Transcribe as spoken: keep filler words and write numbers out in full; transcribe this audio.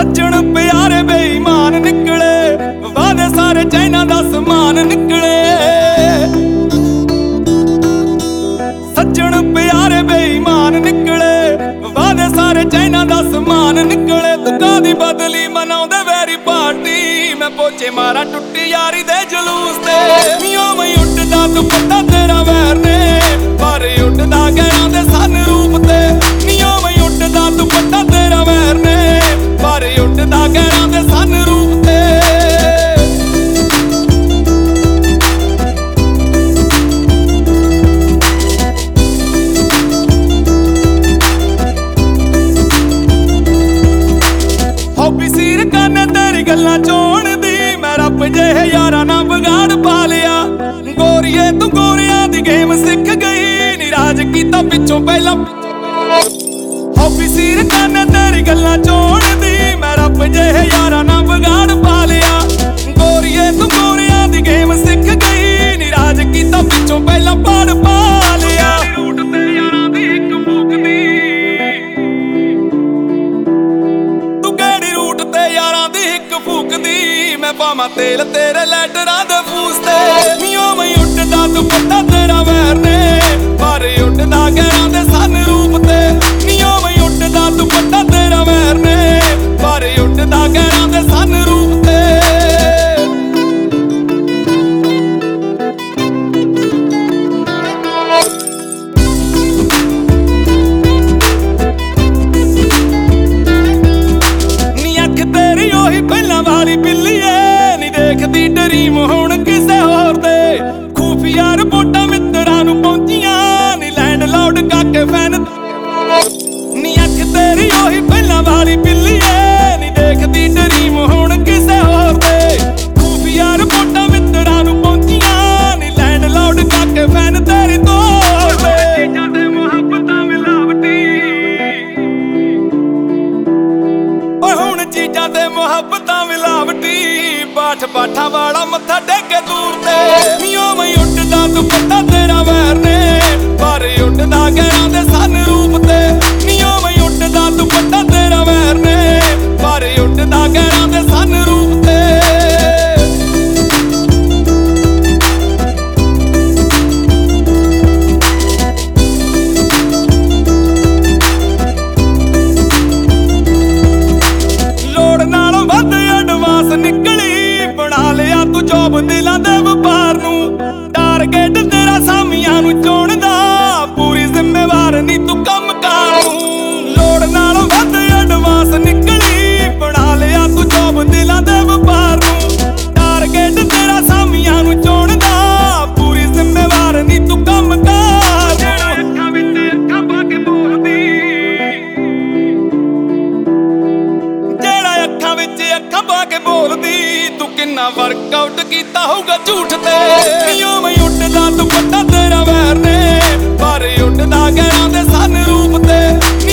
सज्जन प्यारे बेईमान निकले, वादे सारे चाइना दा समान निकले। सज्जन प्यारे बेईमान निकले, वादे सारे चाइना दा समान निकले। तुका दी बदली मनाउंदे वैरी पार्टी, मैं पोचे मारा टुट्टी यारी दे जलूस ते। मियों मैं उठदा दुपट्टा तेरा वैर ने, पर उठदा गैरां दे सन रूप ते। मियों मैं उठदा दुपट्टा तेरा वैर ने, पर उठदा गैरां दे सन रूप ते। हॉबी सीर करने तेरी गल्लां चोण दी, मैं रब जेहे यारा ना बगाड़ पा लिया। गोरिए तू गोरियां दी गेम सिख गई, निराज कीता पिछों पहला। हॉबी सीर करने तेरी गल्लां चोण दी, मैं रब जेहे यारा ना बगाड़ पा लिया। गोरिए तू गोरियां दी गेम सिख गई, निराज कीता पिछों पहला पाड़ पा लिया। रूट ते यारां दी इक फूक दी, तू केड़ी रूट ते यारां दी इक फूक दी। मैं पावां तेल तेरे लैटरां दे फूस ते। मियों मैं उठदा दुपट्टा तेरा वैर ने, पर उठदा गैरां दे सन रूप ते। मियों मैं उठदा दुपट्टा तेरा वैर ने, पर उठदा गैरां दे सन रूप ते। नी अख तेरी ओही पहलां वाली बिल्ली ऐ, नी देखदी डरीम हुण किसे होर दे। खूफिया रिपोर्टां मित्तरां नूं पहुंचियां, नी लैंड लॉर्ड काके फैन। नी अख तेरी ओही पहलां वाली बिल्ली ऐ, नी देखदी डरीम हुण किसे होर दे। खूफिया रिपोर्टां मित्तरां नूं पहुंचियां, नी लैंड लॉर्ड काके फैन तेरी तोड़ दे। चीज़ां ते मुहब्बतां मिलावटी, ओए हुण चीज़ां ते मुहब्बतां मिलावटी। पाठ पाठा वाला मत्था टेके दूर ते। मियों मैं उठदा दुपट्टा तेरा वैर ने, पर उठदा गैरां दे सन रूप ते। मियों मैं उठदा दुपट्टा तेरा वैर ने, पर उठदा गैरां दे सन रूप ते। लोड़ नालों वध एडवांस निकली, बना लिया तू जॉब दिलां दे वपार नूं। टारगेट तेरा सामियां नूं चुणदा, पूरी जिम्मेवार नी तू कम कार नूं। लोड़ नालों वध एडवांस निकली, बना लिया तू जॉब दिलां दे वपार नूं। टारगेट तेरा सामियां नूं चुणदा, पूरी जिम्मेवार नी तू कम कार नूं। अखां विच अखां पा के बोलदी, जेड़ा अखां विच अखां पा के बोलदी। तू किन्ना वर्कआउट कीता होगा झूठ ते। मियों मैं उठदा दुपट्टा तेरा वैर ने, पर उठदा गैरां दे सन रूप ते।